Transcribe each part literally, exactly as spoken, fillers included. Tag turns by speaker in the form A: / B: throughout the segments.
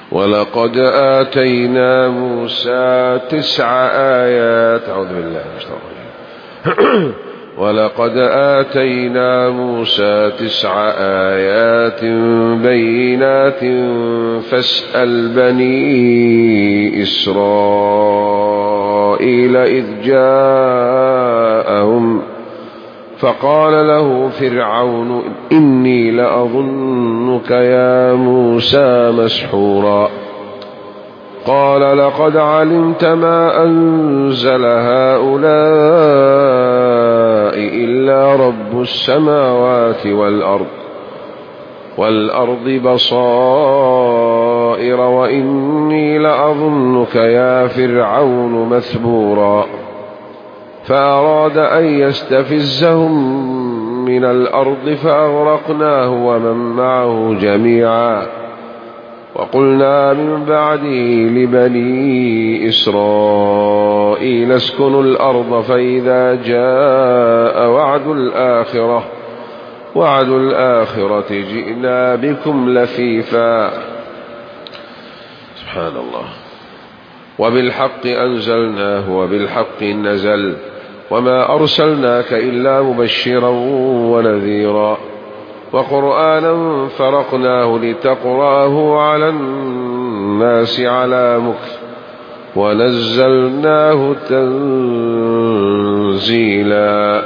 A: ولقد آتينا موسى تسع آيات أعوذ بالله من الشيطان الرجيم ولقد آتينا موسى تسع آيات بينات فاسأل بني إسرائيل إذ جاءهم فقال له فرعون إني لأظنك يا موسى مسحورا قال لقد علمت ما أنزل هؤلاء إلا رب السماوات والأرض والأرض بصائر وإني لأظنك يا فرعون مثبورا فأراد أن يستفزهم من الأرض فأغرقناه ومن معه جميعا وقلنا من بعده لبني إسرائيل اسكنوا الأرض فإذا جاء وعد الآخرة وعد الآخرة جئنا بكم لفيفا سبحان الله وبالحق أنزلناه وبالحق نزل وما أرسلناك إلا مبشرا ونذيرا وقرآنا فرقناه لتقرأه على الناس على مكث ونزلناه تنزيلا.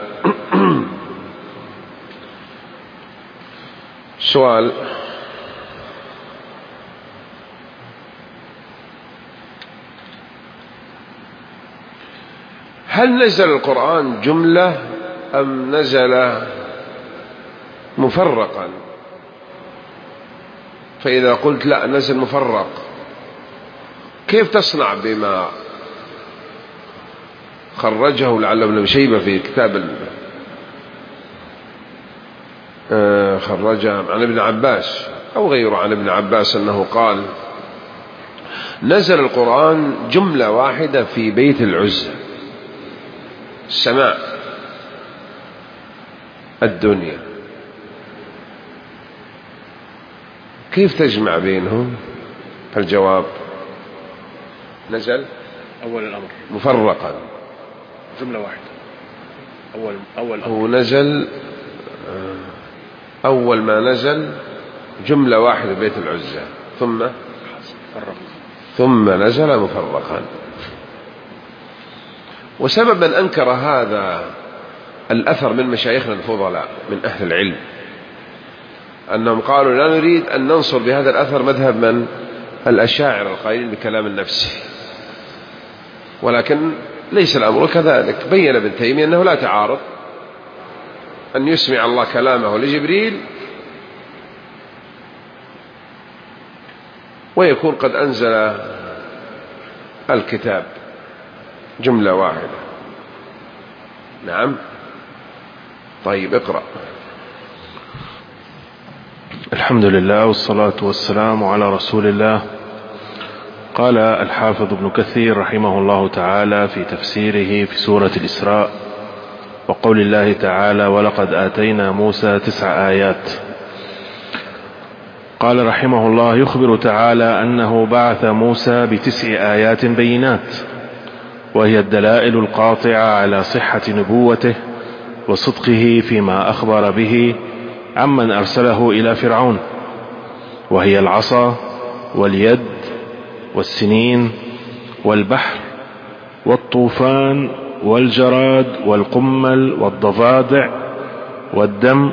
A: سؤال: هل نزل القرآن جملة أم نزل مفرقا؟ فإذا قلت لا نزل مفرق، كيف تصنع بما خرجه لعل ابن شيبة في كتاب خرجه عن ابن عباس أو غيره عن ابن عباس أنه قال نزل القرآن جملة واحدة في بيت العزة السماء الدنيا، كيف تجمع بينهم؟ فالجواب نزل
B: أول الأمر
A: مفرقا
B: جملة واحدة. أول أول
A: هو نزل أول ما نزل جملة واحدة بيت العزة ثم
B: فرق
A: ثم نزل مفرقا. وسبب من أنكر هذا الأثر من مشايخنا الفضلاء من أهل العلم أنهم قالوا لا نريد أن ننصر بهذا الأثر مذهب من الأشاعرة القائلين بكلام النفس، ولكن ليس الأمر كذلك. بين ابن تيمية أنه لا تعارض أن يسمع الله كلامه لجبريل ويكون قد أنزل الكتاب جملة واحدة. نعم. طيب اقرأ.
B: الحمد لله والصلاة والسلام على رسول الله. قال الحافظ ابن كثير رحمه الله تعالى في تفسيره في سورة الإسراء وقول الله تعالى ولقد آتينا موسى تسع آيات، قال رحمه الله يخبر تعالى أنه بعث موسى بتسع آيات بينات، وهي الدلائل القاطعة على صحة نبوته وصدقه فيما أخبر به عمن أرسله إلى فرعون، وهي العصا واليد والسنين والبحر والطوفان والجراد والقمل والضفادع والدم،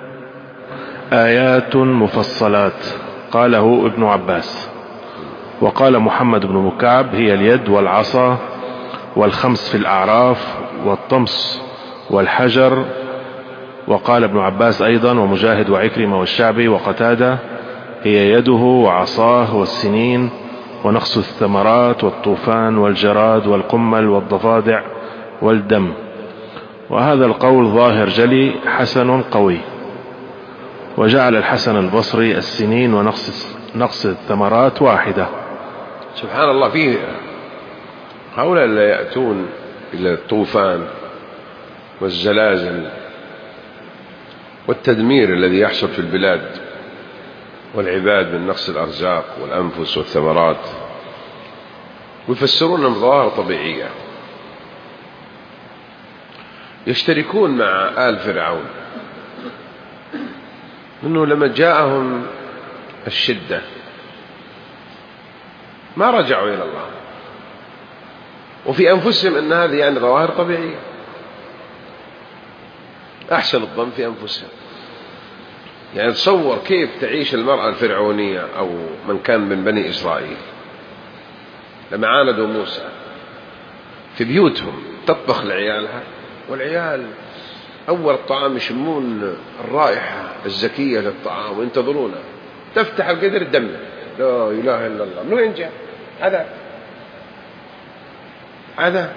B: آيات مفصلات. قاله ابن عباس. وقال محمد بن مكعب هي اليد والعصا والخمس في الأعراف والطمس والحجر. وقال ابن عباس أيضا ومجاهد وعكرمة والشعبي وقتادة هي يده وعصاه والسنين ونقص الثمرات والطوفان والجراد والقمل والضفادع والدم. وهذا القول ظاهر جلي حسن قوي. وجعل الحسن البصري السنين ونقص نقص الثمرات واحدة.
A: سبحان الله. فيه هؤلاء لا يأتون إلى الطوفان والزلازل والتدمير الذي يحصل في البلاد والعباد من نقص الأرزاق والأنفس والثمرات، ويفسرونها بظواهر طبيعية. يشتركون مع آل فرعون أنه لما جاءهم الشدة ما رجعوا إلى الله، وفي أنفسهم أن هذه يعني ظواهر طبيعية. أحسن الظن في أنفسهم. يعني تصور كيف تعيش المرأة الفرعونية أو من كان من بني إسرائيل لما عاندوا موسى في بيوتهم تطبخ لعيالها، والعيال أول الطعام يشمون الرائحة الزكية للطعام وينتظرونه، تفتح القدر الدم، لا إله إلا الله، من وين جاء؟ عذاب عذاب.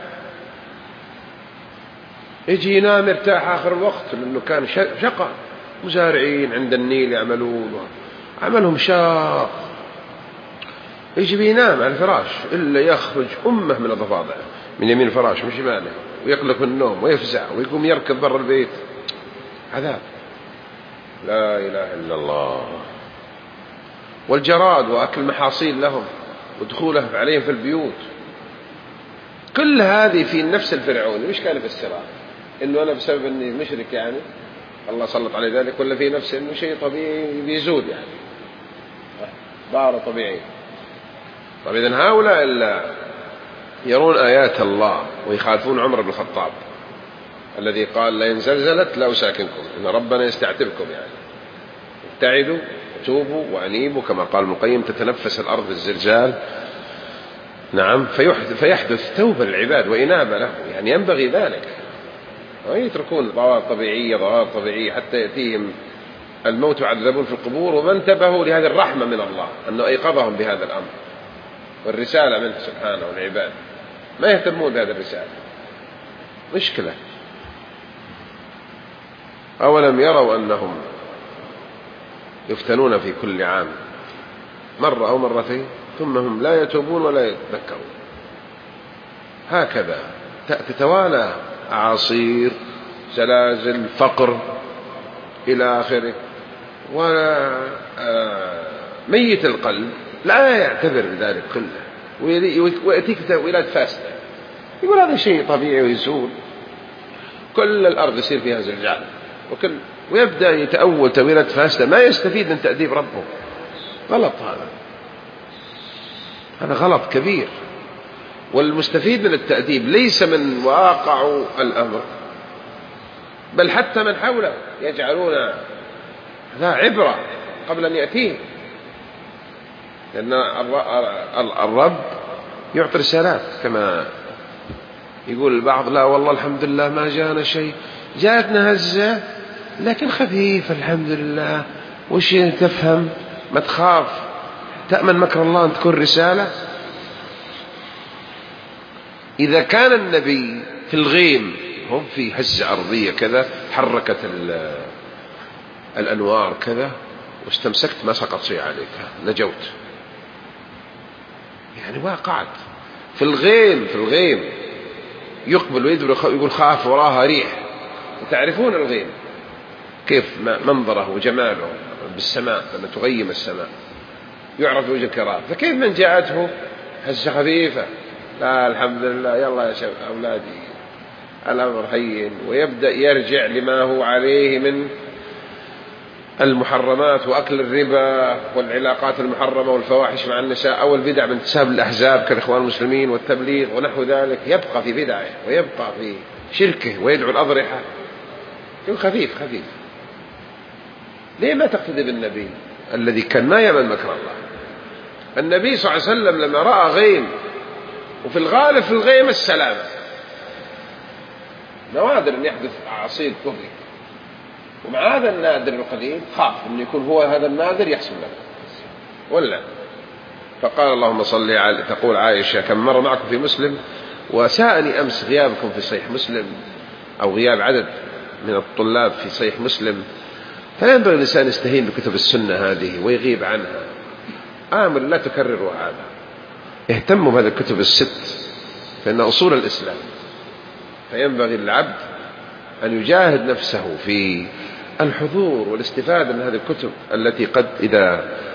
A: يجي ينام يرتاح آخر الوقت لأنه كان شقة، مزارعين عند النيل يعملون، عملهم شاق، يجي بينام على الفراش إلا يخرج أمه من الضفادع من يمين الفراش من شماله، ويقلق من النوم ويفزع ويقوم يركض برا البيت. عذاب، لا إله إلا الله. والجراد وأكل محاصيل لهم ودخوله عليهم في البيوت، كل هذه في النفس الفرعوني. مش كان في السراء إنه أنا بسبب أني مشرك يعني الله سلط علي ذلك، ولا في نفسه إنه شيء طبيعي بيزول يعني ظاهرة طبيعية. طيب إذن هؤلاء إلا يرون آيات الله ويخالفون عمر بن الخطاب الذي قال لئن زلزلت لا أساكنكم، إن ربنا يستعتبكم، يعني ابتعدوا وتوبوا وأنيبوا كما قال ابن القيم، تتنفس الأرض الزلزال. نعم، فيحدث توبة للعباد وإنابة له، يعني ينبغي ذلك، ويتركون ظواهر طبيعية ظواهر طبيعية حتى يأتيهم الموت ويعذبون في القبور. وما انتبهوا لهذه الرحمة من الله أنه أيقظهم بهذا الأمر والرسالة منه سبحانه والعباد، ما يهتمون بهذه الرسالة. مشكلة. أولم يروا أنهم يفتنون في كل عام مرة أو مرتين ثم هم لا يتوبون ولا يتذكرون. هكذا تتوالى أعاصير، زلازل، فقر إلى آخره. وميت القلب لا يعتبر ذلك كله، ويأتيك تأويلات فاسدة، يقول هذا شيء طبيعي ويزول، كل الأرض يصير فيها زلزال، وكل ويبدأ يتأول تأويلات فاسدة، ما يستفيد من تأديب ربه. غلط هذا، هذا غلط كبير. والمستفيد من التأديب ليس من واقع الأمر، بل حتى من حوله يجعلون هذا عبرة قبل أن يأتيه، لأن الرب يعطي رسالات كما يقول البعض، لا والله الحمد لله ما جاءنا شيء، جاءتنا هزة لكن خفيفة الحمد لله. وش تفهم؟ ما تخاف، تأمن مكر الله أن تكون رسالة. إذا كان النبي في الغيم هم في هزة أرضية كذا حركت الأنوار كذا واستمسكت ما سقط شيء عليك، نجوت، يعني وقعت في الغيم. في الغيم يقبل ويدبر يقول خاف وراها ريح، وتعرفون الغيم كيف منظره وجماله بالسماء لما تغيم السماء يعرف وجه الكرام. فكيف من جاءته هزة خفيفة، لا الحمد لله يلا يا شباب أولادي الأمر هين، ويبدأ يرجع لما هو عليه من المحرمات وأكل الربا والعلاقات المحرمة والفواحش مع النساء أو البدع من انتساب الأحزاب كالإخوان المسلمين والتبليغ ونحو ذلك. يبقى في بدعه ويبقى في شركه ويدعو الأضرحة، يقول خفيف خفيف. ليه ما تقتدي بالنبي الذي كان ما يمن مكر الله؟ النبي صلى الله عليه وسلم لما رأى غيم، وفي الغالب في الغيم السلامة، نوادر أن يحدث أعاصير تضرب، ومع هذا النادر القليل خاف أن يكون هو هذا النادر يحصل له ولا. فقال اللهم صل على، تقول عائشة كم مرة معكم في مسلم وساءني أمس غيابكم في صحيح مسلم، أو غياب عدد من الطلاب في صحيح مسلم. فلا ينبغي الإنسان يستهين بكتب السنة هذه ويغيب عنها. آمر لا تكرروا هذا، اهتموا بهذه الكتب الست فإن أصول الإسلام. فينبغي للعبد أن يجاهد نفسه في الحضور والاستفادة من هذه الكتب التي قد إذا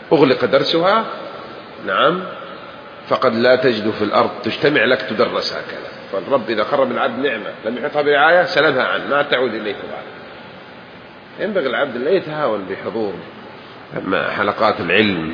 A: أغلق درسها، نعم، فقد لا تجد في الأرض تجتمع لك تدرس هكذا. فالرب إذا قرب العبد نعمة لم يحطها برعاية سلبها عنه، ما تعود إليه بعد. ينبغي العبد لا يتهاون بحضور حلقات العلم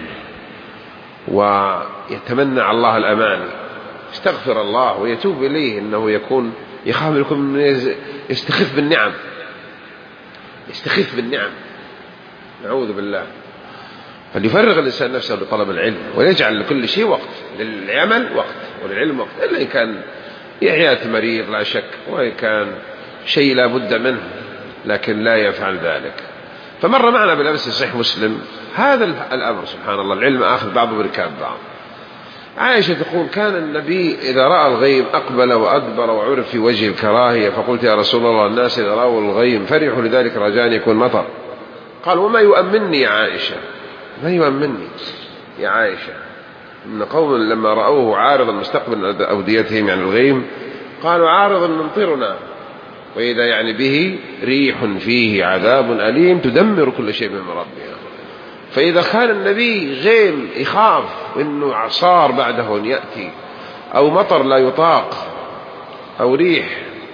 A: ويتمنى على الله الأمان، يستغفر الله ويتوب إليه، إنه يكون يخاف لكم يستخف بالنعم، يستخف بالنعم، نعوذ بالله. فليفرغ الإنسان نفسه لطلب العلم ويجعل لكل شيء وقت، للعمل وقت وللعلم وقت، إلا إن كان إعياء مريض لا شك، وإن كان شيء لا بد منه، لكن لا يفعل ذلك. فمر معنا بالأمس صحيح مسلم هذا الأمر، سبحان الله، العلم آخذ بعضه بركاب بعض. عائشة تقول كان النبي إذا رأى الغيم أقبل وأدبر وعرف في وجه الكراهية، فقلت يا رسول الله الناس إذا رأوا الغيم فرحوا لذلك رجاء يكون مطر. قال وما يؤمنني يا عائشة، ما يؤمنني يا عائشة، إن قوم لما رأوه عارضا مستقبل أوديتهم يعني الغيم قالوا عارضا ممطرنا، وإذا يعني به ريح فيه عذاب أليم تدمر كل شيء من ربها. فإذا كان النبي غيم يخاف إنه عصار بعده أن يأتي، أو مطر لا يطاق، أو ريح،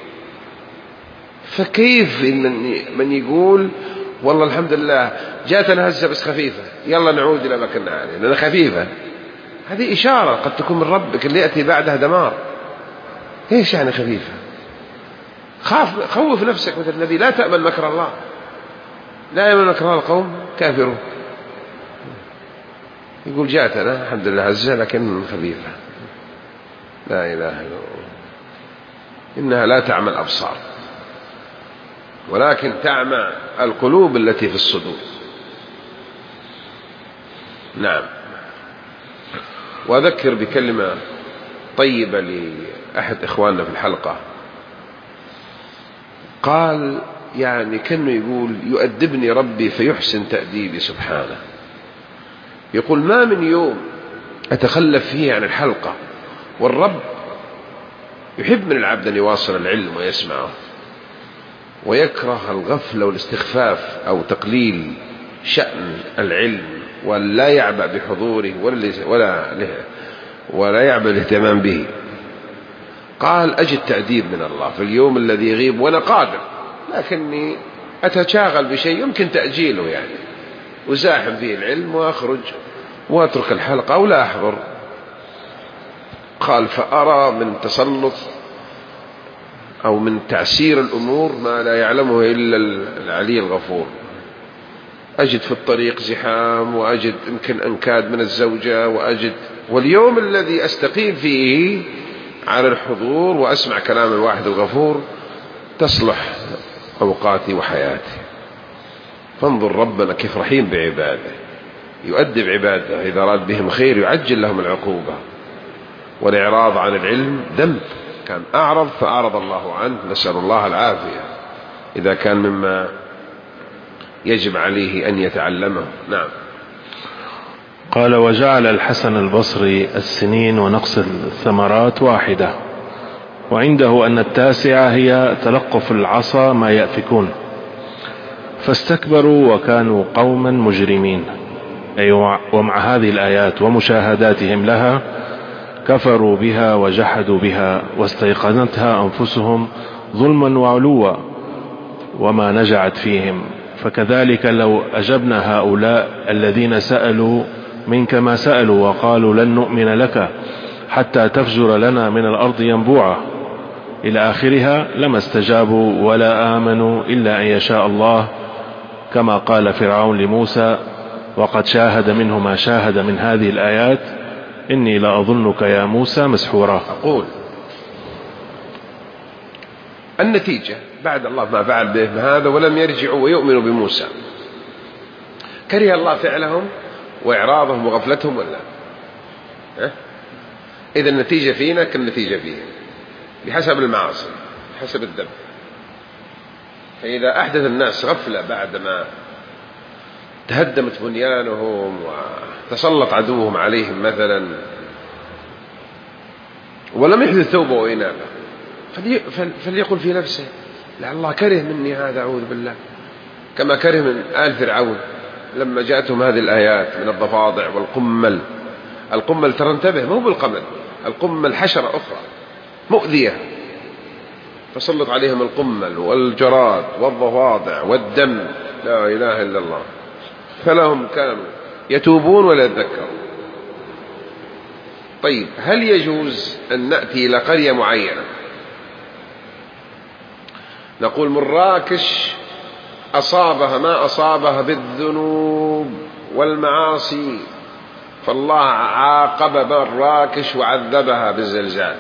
A: فكيف إن من يقول والله الحمد لله جاتنا هزة بس خفيفة يلا نعود إلى ما كنا عليه لأنها خفيفة؟ هذه إشارة قد تكون من ربك اللي يأتي بعدها دمار. إيش يعني خفيفة؟ خاف، خوف نفسك مثل النبي، لا تأمن مكر الله، لا يأمن مكر الله القوم كافرون. يقول جاتنا الحمد لله هزة لكن خفيفة، لا إله إلا الله. إنها لا تعمى الأبصار ولكن تعمى القلوب التي في الصدور. نعم. وأذكر بكلمة طيبة لأحد إخواننا في الحلقة، قال يعني كأنه يقول يؤدبني ربي فيحسن تأديبي سبحانه. يقول ما من يوم أتخلف فيه عن الحلقة والرب يحب من العبد أن يواصل العلم ويسمعه، ويكره الغفلة والاستخفاف أو تقليل شأن العلم، ولا يعبأ بحضوره ولا ولا ولا يعبأ الاهتمام به. قال أجد تأديب من الله في اليوم الذي يغيب وأنا قادر، لكني أتشاغل بشيء يمكن تأجيله يعني، وزاحم فيه العلم وأخرج وأترك الحلقة أو لا أحضر. قال فأرى من تسلط أو من تعسير الأمور ما لا يعلمه إلا العلي الغفور. أجد في الطريق زحام، وأجد يمكن أنكاد من الزوجة، وأجد واليوم الذي أستقيم فيه على الحضور وأسمع كلام الواحد الغفور تصلح أوقاتي وحياتي. فانظر ربنا كيف رحيم بعباده، يؤدب عباده إذا أراد بهم خير يعجل لهم العقوبة. والإعراض عن العلم ذنب، كان أعرض فأعرض الله عنه، نسأل الله العافية، إذا كان مما يجب عليه أن يتعلمه. نعم.
B: قال وجعل الحسن البصري السنين ونقص الثمرات واحدة، وعنده أن التاسعة هي تلقف العصا ما يأفكون، فاستكبروا وكانوا قوما مجرمين. أي ومع هذه الآيات ومشاهداتهم لها كفروا بها وجحدوا بها، واستيقنتها أنفسهم ظلما وعلوا وما نجعت فيهم. فكذلك لو أجبنا هؤلاء الذين سألوا منك ما سألوا وقالوا لن نؤمن لك حتى تفجر لنا من الأرض ينبوعا إلى آخرها لما استجابوا ولا آمنوا إلا أن يشاء الله، كما قال فرعون لموسى وقد شاهد منه ما شاهد من هذه الآيات إني لأظنك يا موسى مسحورا.
A: أقول النتيجة بعد الله ما فعل بهم هذا ولم يرجعوا ويؤمنوا بموسى، كره الله فعلهم وإعراضهم وغفلتهم ولا ها؟ إذا النتيجة فينا كالنتيجة فيهم بحسب المعاصي بحسب الذنب. فإذا أحدث الناس غفلة بعدما تهدمت بنيانهم وتسلط عدوهم عليهم مثلا ولم يحدث توبة وإنابة، فليقل في نفسه لعل الله كره مني هذا أعوذ بالله، كما كره من آل فرعون لما جاءتهم هذه الآيات من الضفادع والقمل. القمل ترى انتبه، مو بالقمل، القمل حشرة أخرى مؤذية، فسلط عليهم القمل والجراد والضفادع والدم، لا إله إلا الله، فلهم كانوا يتوبون ولا يتذكرون. طيب، هل يجوز أن نأتي إلى قرية معينة نقول مراكش أصابها ما أصابها بالذنوب والمعاصي، فالله عاقب مراكش وعذبها بالزلزال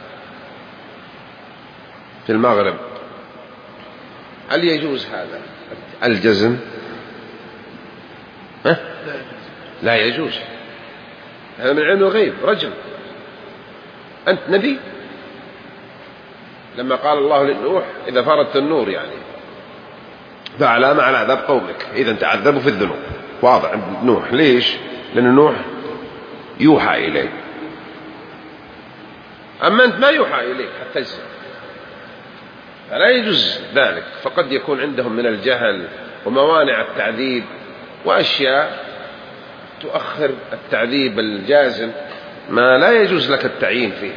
A: في المغرب، هل يجوز هذا الجزم؟ ها؟ لا يجوز، هذا من علم الغيب، رجل، أنت نبي. لما قال الله لنوح إذا فردت النور يعني فعلامة على عذاب قومك، إذا تعذبوا في الذنوب، واضح. نوح ليش؟ لأن نوح يوحى إليه، أما أنت ما يوحى إليك حتى تجزم، فلا يجوز ذلك. فقد يكون عندهم من الجهل وموانع التعذيب وأشياء تؤخر التعذيب الجازم ما لا يجوز لك التعيين فيه،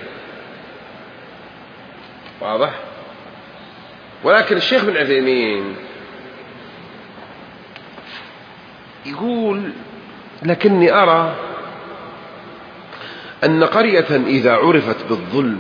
A: واضح. ولكن الشيخ بن عثيمين يقول لكني أرى أن قرية إذا عرفت بالظلم،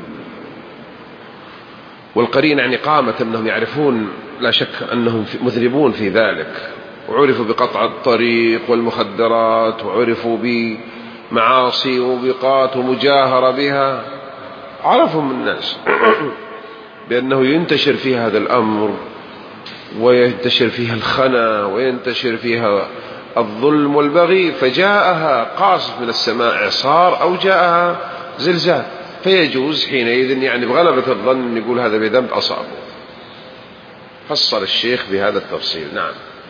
A: والقرينة يعني قامت أنهم يعرفون لا شك أنهم مذنبون في ذلك، وعرفوا بقطع الطريق والمخدرات، وعرفوا بمعاصي وموبقات ومجاهرة بها، عرفهم الناس بأنه ينتشر فيها هذا الأمر، وينتشر فيها الخنا، وينتشر فيها الظلم والبغي، فجاءها قاصف من السماء إعصار أو جاءها زلزال، فيجوز حينئذ يعني بغلبة الظن يقول هذا بذنب أصابه. فصل الشيخ بهذا التفصيل. نعم.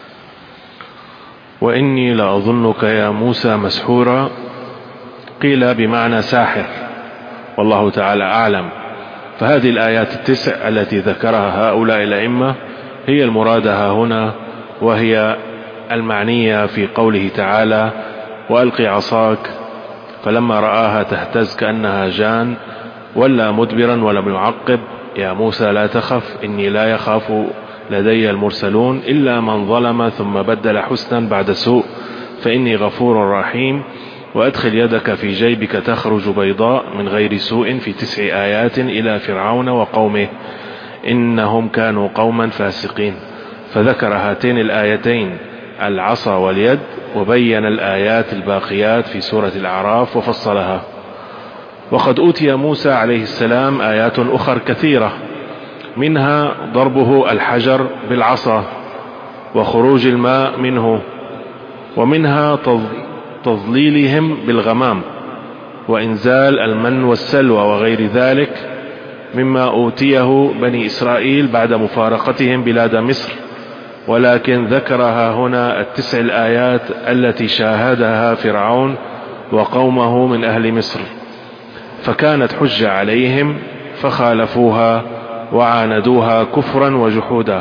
B: وإني لأظنك يا موسى مسحورا، قيل بمعنى ساحر، والله تعالى أعلم. فهذه الآيات التسع التي ذكرها هؤلاء الأئمة هي المرادة هنا، وهي المعنية في قوله تعالى وألق عصاك فلما رآها تهتز كأنها جان ولا مدبرا ولم يعقب، يا موسى لا تخف إني لا يخاف لدي المرسلون إلا من ظلم ثم بدل حسنا بعد سوء فإني غفور رحيم. وأدخل يدك في جيبك تخرج بيضاء من غير سوء في تسع آيات إلى فرعون وقومه إنهم كانوا قوما فاسقين. فذكر هاتين الآيتين العصا واليد، وبين الآيات الباقيات في سورة الأعراف وفصلها. وقد أوتي موسى عليه السلام آيات أخر كثيرة، منها ضربه الحجر بالعصا وخروج الماء منه، ومنها تضليلهم بالغمام وإنزال المن والسلوى وغير ذلك مما أوتيه بني إسرائيل بعد مفارقتهم بلاد مصر. ولكن ذكرها هنا التسع الآيات التي شاهدها فرعون وقومه من أهل مصر، فكانت حجة عليهم فخالفوها وعاندوها كفرا وجحودا.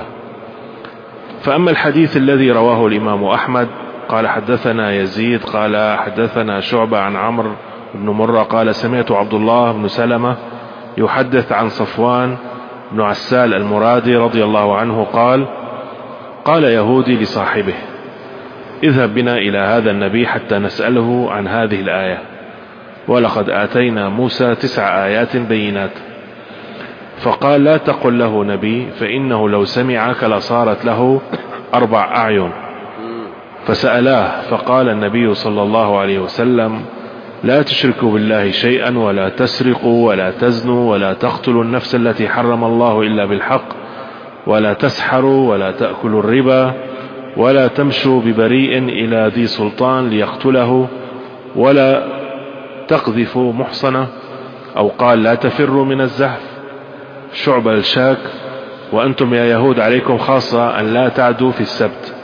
B: فأما الحديث الذي رواه الإمام أحمد قال حدثنا يزيد قال حدثنا شعبة عن عمرو بن مرة قال سمعت عبد الله بن سلمة يحدث عن صفوان بن عسال المرادي رضي الله عنه قال قال يهودي لصاحبه اذهب بنا إلى هذا النبي حتى نسأله عن هذه الآية، ولقد آتينا موسى تسع آيات بينات. فقال لا تقل له نبي فإنه لو سمعك لصارت له أربع أعين. فسألاه فقال النبي صلى الله عليه وسلم لا تشركوا بالله شيئا ولا تسرقوا ولا تزنوا ولا تقتلوا النفس التي حرم الله إلا بالحق ولا تسحروا ولا تأكلوا الربا ولا تمشوا ببريء إلى ذي سلطان ليقتله ولا تقذفوا محصنة، أو قال لا تفروا من الزحف. شعب الشاك وأنتم يا يهود عليكم خاصة أن لا تعدوا في السبت.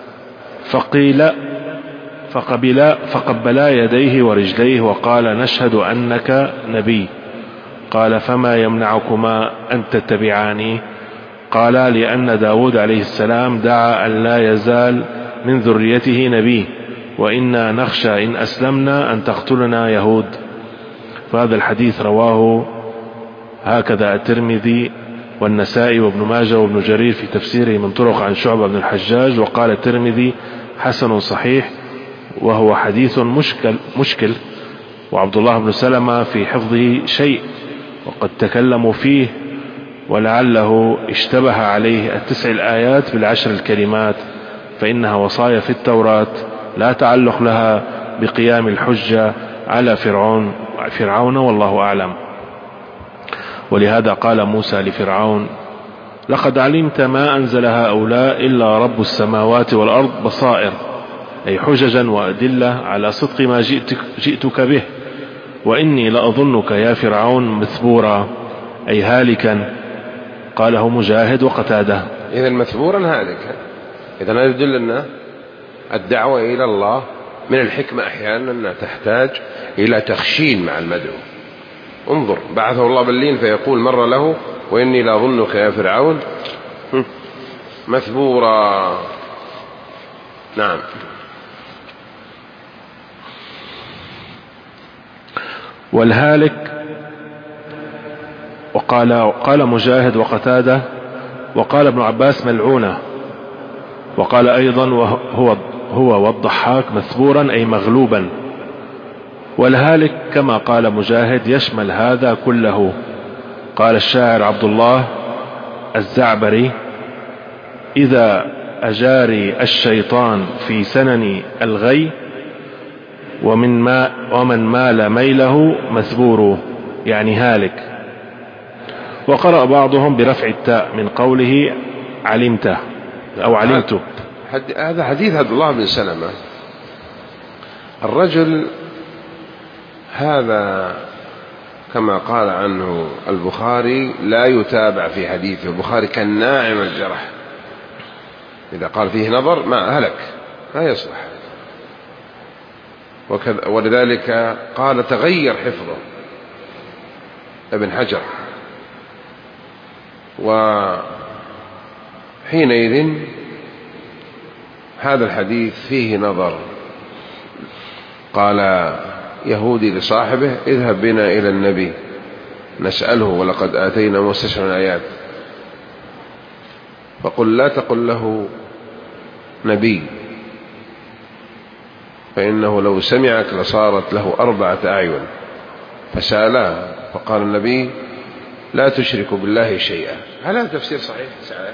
B: فقيل فقبلا فقبلا يديه ورجليه وقال نشهد أنك نبي. قال فما يمنعكما أن تتبعاني؟ قال لأن داود عليه السلام دعا أن لا يزال من ذريته نبي وإنا نخشى إن أسلمنا أن تقتلنا يهود. فهذا الحديث رواه هكذا الترمذي والنسائي وابن ماجه وابن جرير في تفسيره من طرق عن شعبة بن الحجاج. وقال الترمذي حسن صحيح، وهو حديث مشكل, مشكل وعبد الله بن سلمة في حفظه شيء وقد تكلموا فيه، ولعله اشتبه عليه التسع الآيات بالعشر الكلمات، فإنها وصايا في التوراة لا تعلق لها بقيام الحجة على فرعون فرعون والله أعلم. ولهذا قال موسى لفرعون: لقد علمت ما أنزل هؤلاء إلا رب السماوات والأرض بصائر، أي حججا وأدلة على صدق ما جئتك, جئتك به، وإني لأظنك يا فرعون مثبورا، أي هالكا. قاله مجاهد وقتاده.
A: إذن مثبورا هالكا. إذن هذا يدل أن الدعوة إلى الله من الحكمة أحيانا أنها تحتاج إلى تخشين مع المدعو. انظر، بعثه الله بالليل فيقول مر له: وإني لأظنك يا فرعون مثبورا. نعم.
B: والهالك، وقال قال مجاهد وقتاده، وقال ابن عباس ملعونة، وقال أيضا وهو هو والضحاك مثبورا أي مغلوبا. والهالك كما قال مجاهد يشمل هذا كله. قال الشاعر عبد الله الزعبري: إذا أجاري الشيطان في سنن الغي ومن ما ومن مال ميله مثبور، يعني هالك. وقرأ بعضهم برفع التاء من قوله علمته أو علمته.
A: هذا حديث عبد الله بن سلمة. الرجل هذا كما قال عنه البخاري لا يتابع في حديثه. البخاري كان ناعم الجرح، إذا قال فيه نظر ما هلك، ما يصلح. ولذلك قال تغير حفظه ابن حجر، وحينئذ هذا الحديث فيه نظر. قال يهودي لصاحبه: اذهب بنا إلى النبي نسأله ولقد آتينا موسى تسع آيات، فقل لا تقل له نبي، فإنه لو سمعك لصارت له أربعة أعين. فسألاه فقال النبي: لا تشركوا بالله شيئا. هل هذا تفسير صحيح؟ سأله.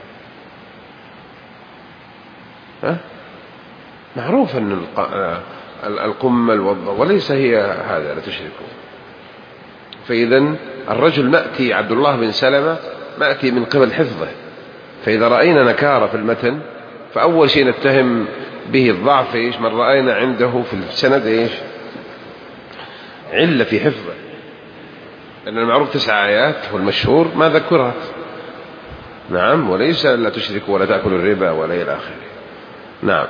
A: ها؟ معروف أن القمل والضوء وليس هي هذا، لا تشركوا. فإذا الرجل نأتي عبد الله بن سلمة نأتي من قبل حفظه، فإذا رأينا نكارة في المتن فأول شيء نتهم به الضعف إيش؟ من رأينا عنده في السند إيش؟ علة في حفظه، لأن المعروف تسع آيات والمشهور ما ذكرها. نعم، وليس لا تشركوا ولا تأكلوا الربا ولا إلى آخره. نعم.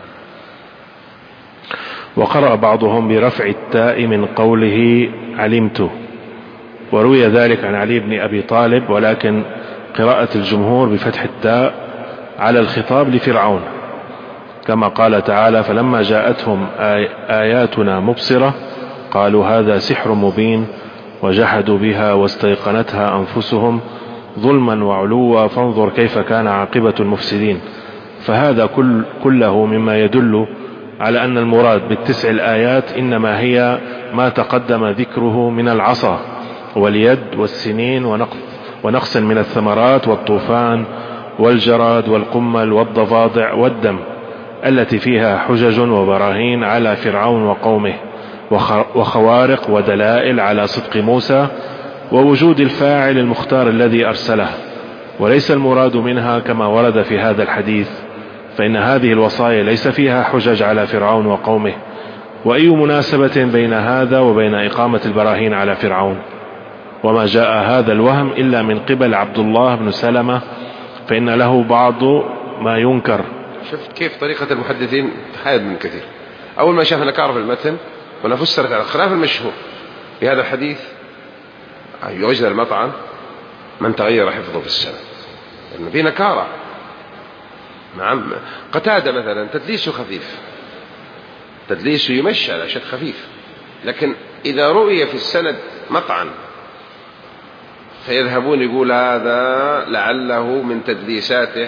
B: وقرأ بعضهم برفع التاء من قوله علمت، وروي ذلك عن علي بن أبي طالب، ولكن قراءة الجمهور بفتح التاء على الخطاب لفرعون، كما قال تعالى: فلما جاءتهم آياتنا مبصرة قالوا هذا سحر مبين وجحدوا بها واستيقنتها أنفسهم ظلما وعلوا فانظر كيف كان عاقبة المفسدين. فهذا كل كله مما يدل على أن المراد بالتسع الآيات إنما هي ما تقدم ذكره من العصا واليد والسنين ونقص من الثمرات والطوفان والجراد والقمل والضفادع والدم، التي فيها حجج وبراهين على فرعون وقومه، وخوارق ودلائل على صدق موسى ووجود الفاعل المختار الذي أرسله، وليس المراد منها كما ورد في هذا الحديث، فإن هذه الوصايا ليس فيها حجج على فرعون وقومه. وأي مناسبة بين هذا وبين إقامة البراهين على فرعون؟ وما جاء هذا الوهم إلا من قبل عبد الله بن سلمة، فإن له بعض ما ينكر.
A: شفت كيف طريقة المحدثين خالد بن كثير؟ أول ما شاف نكارة في المتن ولا فسرت على خلاف المشهور في هذا الحديث يوجد المطعن من تغير حفظه في السنة، لأنه في نكارة. نعم. قتادة مثلا تدليسه خفيف، تدليسه يمشي على شك خفيف، لكن إذا رؤي في السند مطعن فيذهبون يقول هذا لعله من تدليساته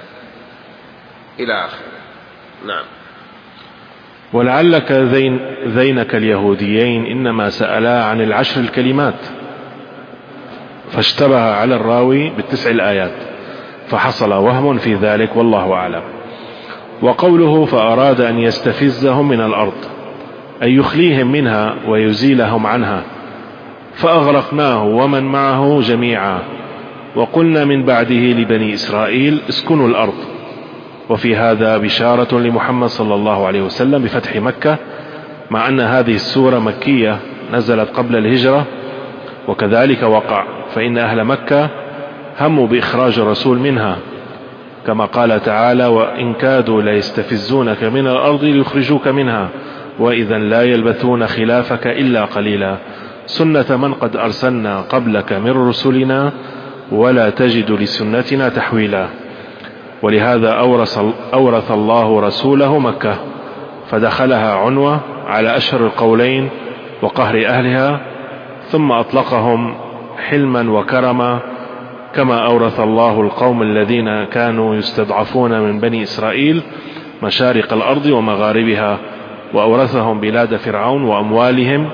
A: إلى آخره. نعم.
B: ولعلك ذين ذينك اليهوديين إنما سألا عن العشر الكلمات فاشتبه على الراوي بالتسع الآيات فحصل وهم في ذلك والله أعلم. وقوله فأراد أن يستفزهم من الأرض أي يخليهم منها ويزيلهم عنها، فأغرقناه ومن معه جميعا وقلنا من بعده لبني إسرائيل اسكنوا الأرض. وفي هذا بشارة لمحمد صلى الله عليه وسلم بفتح مكة، مع أن هذه السورة مكية نزلت قبل الهجرة، وكذلك وقع، فإن أهل مكة هموا بإخراج الرسول منها كما قال تعالى وإن كادوا ليستفزونك من الأرض ليخرجوك منها وإذا لا يلبثون خلافك إلا قليلا سنة من قد أرسلنا قبلك من رسلنا ولا تجد لسنتنا تحويلا. ولهذا أورث, أورث الله رسوله مكة فدخلها عنوة على أشهر القولين وقهر أهلها، ثم أطلقهم حلما وكرما كما أورث الله القوم الذين كانوا يستضعفون من بني إسرائيل مشارق الأرض ومغاربها، وأورثهم بلاد فرعون وأموالهم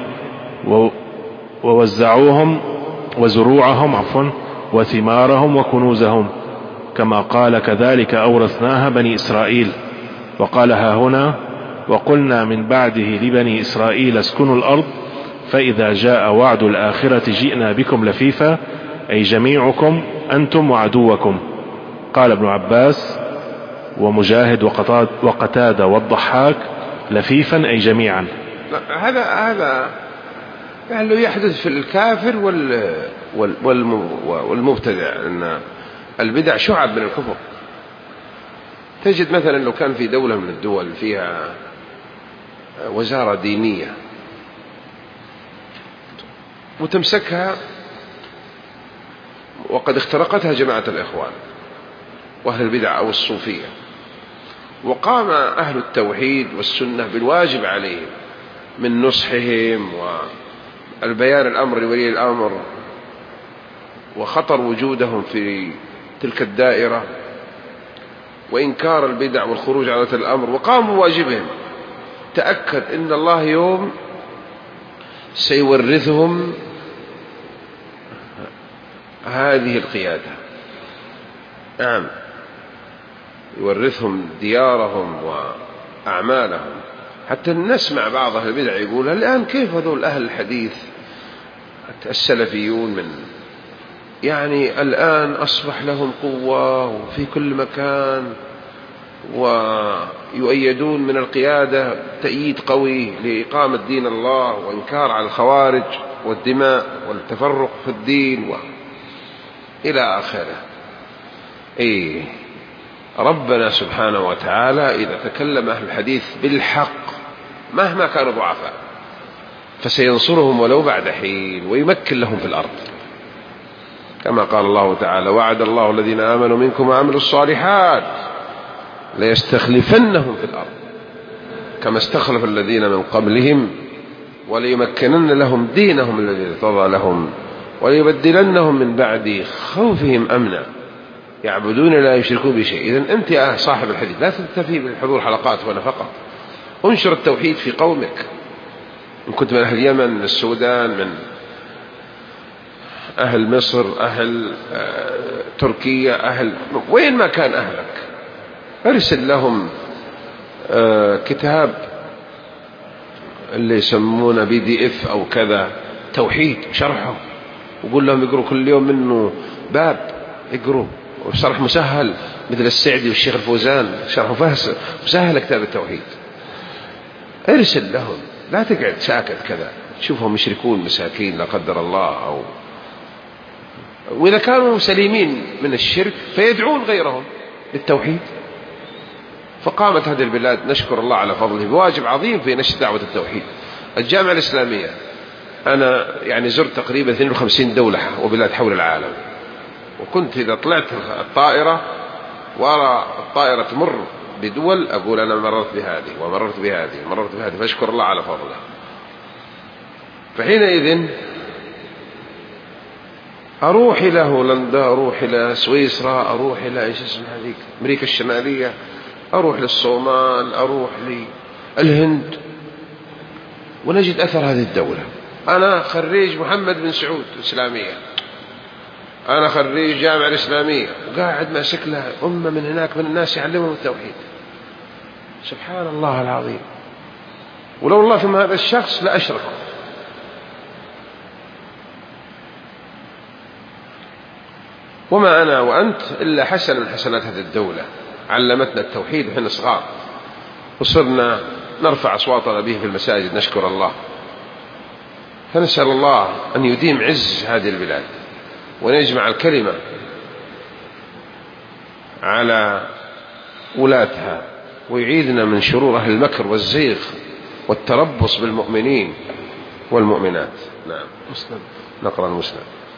B: ووزعوهم وزروعهم عفوا وثمارهم وكنوزهم، كما قال كذلك أورثناها بني إسرائيل. وقالها هنا وقلنا من بعده لبني إسرائيل اسكنوا الأرض فإذا جاء وعد الآخرة جئنا بكم لفيفا أي جميعكم أنتم وعدوكم. قال ابن عباس ومجاهد وقتادة والضحاك لفيفا أي جميعا.
A: هذا هذا يعني يحدث في الكافر وال والمبتدع، أن البدع شعب من الكفر. تجد مثلا لو كان في دولة من الدول فيها وزارة دينية وتمسكها وقد اخترقتها جماعة الإخوان وأهل البدع أو الصوفية، وقام أهل التوحيد والسنة بالواجب عليهم من نصحهم والبيان الأمر لولي الأمر وخطر وجودهم في تلك الدائرة وإنكار البدع والخروج على الأمر، وقاموا بواجبهم، تأكد إن الله يوم سيورثهم هذه القيادة. نعم، يورثهم ديارهم وأعمالهم. حتى نسمع بعض أهل البدع يقول الآن كيف هذول أهل الحديث السلفيون من يعني الآن أصبح لهم قوة وفي كل مكان ويؤيدون من القيادة تأييد قوي لإقامة دين الله وإنكار على الخوارج والدماء والتفرق في الدين و... إلى آخره. إيه ربنا سبحانه وتعالى إذا تكلم أهل الحديث بالحق مهما كانوا ضعفاء فسينصرهم ولو بعد حين ويمكن لهم في الأرض، كما قال الله تعالى وعد الله الذين آمنوا منكم وعملوا الصالحات ليستخلفنهم في الأرض كما استخلف الذين من قبلهم وليمكنن لهم دينهم الذي ارتضى لهم وليبدلنهم من بعد خوفهم أمنا يعبدون لا يشركون بشيء. إذن أنت يا صاحب الحديث لا تكتفي بالحضور حلقات ولا فقط، انشر التوحيد في قومك، إن كنت من أهل اليمن، من السودان، من أهل مصر، أهل تركيا، أهل وين ما كان أهلك، ارسل لهم كتاب اللي يسمونه بي دي اف أو كذا توحيد شرحه، وقول لهم يقروا كل يوم منه باب، يقروا وشرح مسهل مثل السعدي والشيخ الفوزان شرحوا فهس مسهل كتاب التوحيد. ارسل لهم، لا تقعد ساكت كذا تشوفهم يشركون مساكين لا قدر الله، أو وإذا كانوا سليمين من الشرك فيدعون غيرهم للتوحيد. فقامت هذه البلاد نشكر الله على فضله بواجب عظيم في نشر دعوة التوحيد. الجامعة الإسلامية أنا يعني زرت تقريبا اثنين وخمسين دولة وبلاد حول العالم، وكنت إذا طلعت الطائرة وأرى الطائرة تمر بدول أقول أنا مررت بهذه ومررت بهذه ومررت بهذه، فأشكر الله على فضله. فحينئذ أروح إلى هولندا، أروح إلى سويسرا، أروح إلى إيش اسمها هذيك أمريكا الشمالية، أروح للصومال، أروح للهند، ونجد أثر هذه الدولة. أنا خريج محمد بن سعود الإسلامية، أنا خريج جامعة الإسلامية، وقاعد ماسك لها أمة من هناك من الناس يعلمهم التوحيد. سبحان الله العظيم. ولو الله ثم هذا الشخص لأشرك. وما أنا وأنت إلا حسن من حسنات هذه الدولة، علمتنا التوحيد وحنا صغار، وصرنا نرفع أصواتنا به في المساجد نشكر الله. فنسأل الله أن يديم عز هذه البلاد، وأن يجمع الكلمة على ولاتها، ويعيذنا من شرور أهل المكر والزيغ والتربص بالمؤمنين والمؤمنات. نعم.
B: مسلم.
A: نقرأ المسلم.